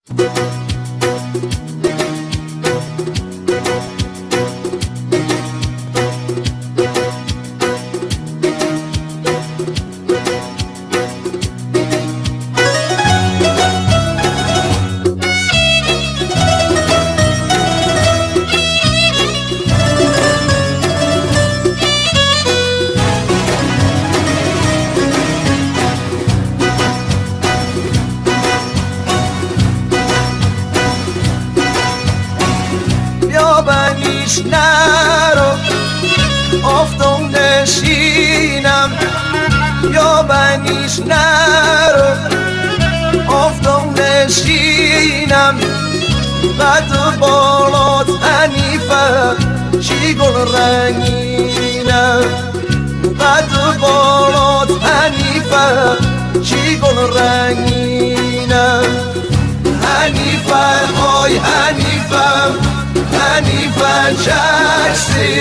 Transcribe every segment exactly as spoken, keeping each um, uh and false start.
بنیش نرو افتم نشینم یا بنیش نرو افتم نشینم قد بالات حنیفه چی گل رنگینم قد بالات حنیفه چی گل رنگینم حنیفه های حنیفه حنیفه چشتی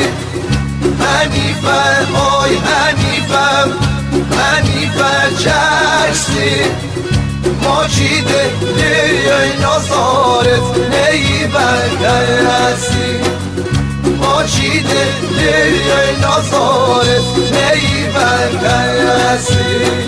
حنیفه های حنیفه حنیفه چشتی ماچیده دیای نازارت نیبرگه هستی ماچیده دیای نازارت نیبرگه هستی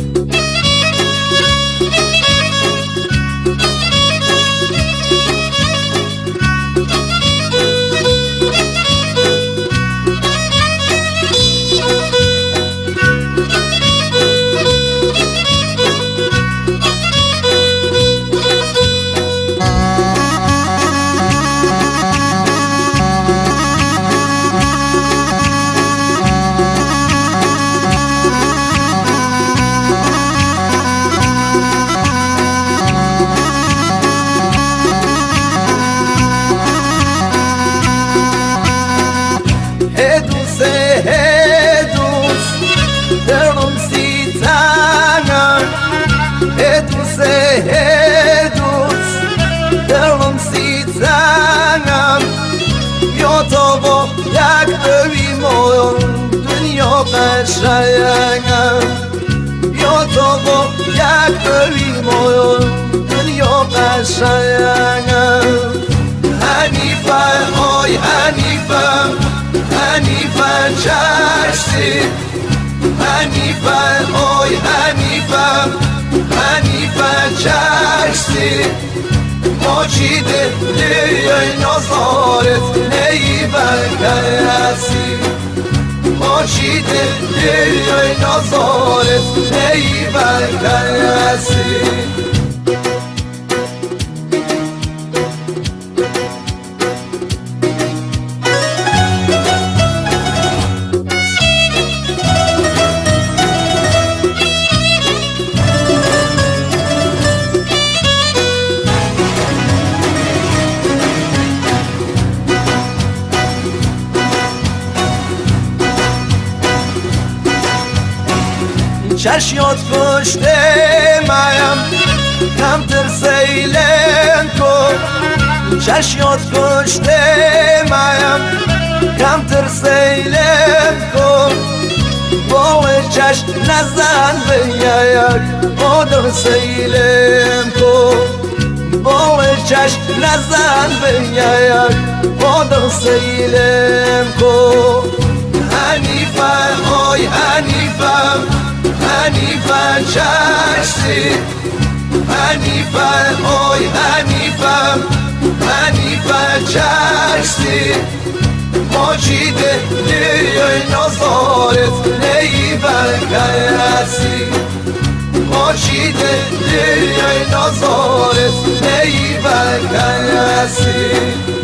یک ببین دنیا قشنگم یا تو با یک ببین دنیا قشنگم حنیفه های حنیفه حنیفه چشتی حنیفه های حنیفه حنیفه چشتی ماچیده لیای نازارت نیبرگه هستی ماچیده لیای نازارت نیبرگه هستی چشیات کشته مایم کم تر سیلم کن چشیات کشته مایم کم تر سیلم کن بال چش نزن به یک بادر سیلم کن بال چش نزن به یک بادر سیلم کن حنیفه های حنیفه حنیفه چشتی حنیفه های حنیفه حنیفه چشتی ماچیده لیای نازارت نیبرگه هستی ماچیده لیای نازارت نیبرگه هستی